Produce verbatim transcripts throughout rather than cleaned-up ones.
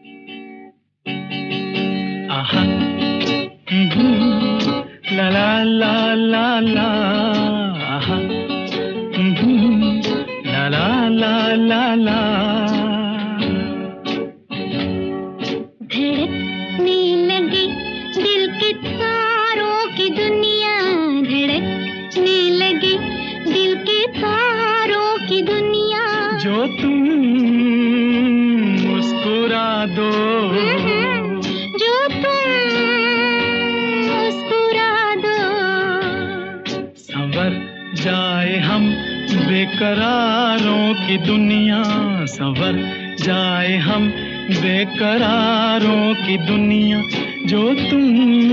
आहा, ला ला ला ला ला, आहा, ला ला ला ला ला। धड़कने लगी दिल के तारों की दुनिया, धड़कने लगी दिल के तारों की दुनिया। जो तुम मुस्कुरा दो, जो तुम मुस्कुरा दो, संवर जाए हम बेकरारों की दुनिया, संवर जाए हम बेकरारों की दुनिया। जो तुम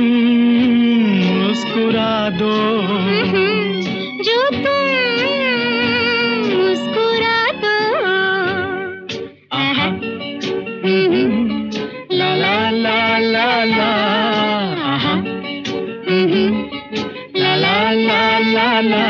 मुस्कुरा दो, जो तुम मुस्कुरा दो। आहा, ला ला ला ला ला, आहा, ला ला ला ला ला।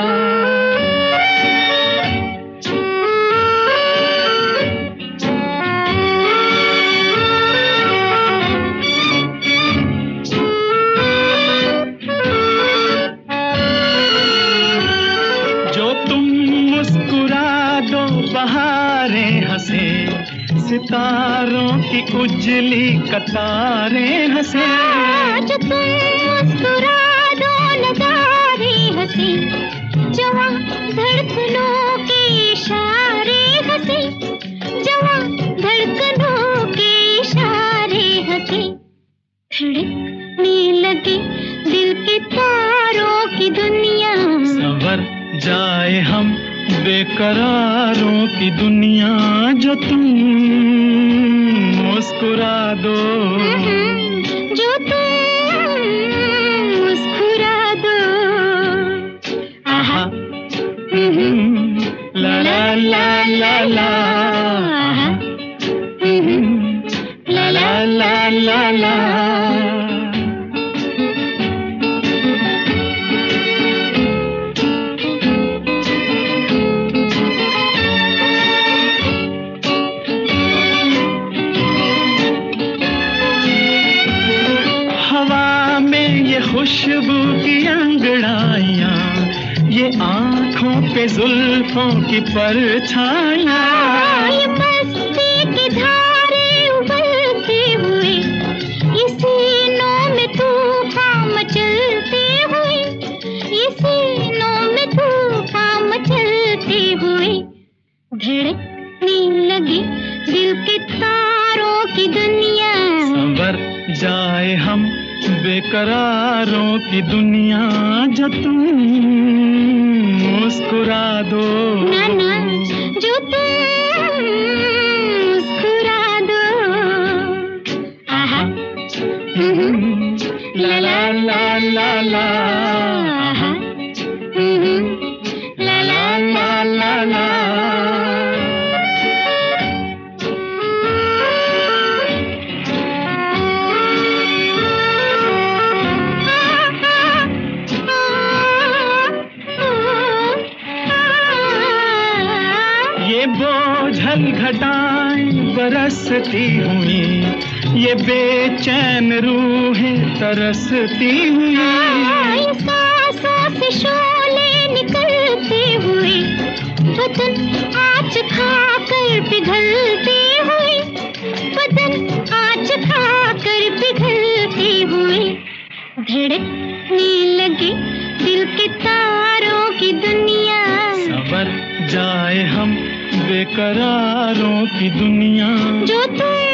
बहारें हंसे, सितारों की उजली कतारें हंसे। जो तुम मुस्कुरा दो नज़ारे हंसे, जवां धड़कनों के इशारे हंसे, जवां धड़कनों के इशारे हंसे। धड़कने लगी दिल के तारों की दुनिया, संवर जाए हम बेकरारों की दुनिया। जो तुम मुस्कुरा दो, जो तुम मुस्कुरा दो। आहा, ला ला ला ला ला, आहा, ला ला ला ला ला। खुशबू की अंगड़ाइयाँ, ये आँखों पे जुल्फों की परछाइयाँ, ये मस्ती की धारे उबलते हुए, ये सीनों में तूफान मचलते हुए, ये सीनों में तूफान मचलते हुए। धड़कने लगी दिल के तारों की दुनिया, संवर जाए हम बेकरारों की दुनिया। जो तुम मुस्कुरा दो, ना ना, जो तुम मुस्कुरा दो। आहा, ला ला ला ला ला, आहा, ला ला ला ला ला। बोझल घटाएं बरसती हुई, ये बेचैन रूहें तरसती हुई, सांसों से शोले निकलते हुए, बदन आँच खाकर पिघलते हुए, बदन आँच खाकर पिघलते हुए। धड़कने लगे दिल के तारों की दुनिया, संवर जाए हम बेकरारों की दुनिया। जो तुम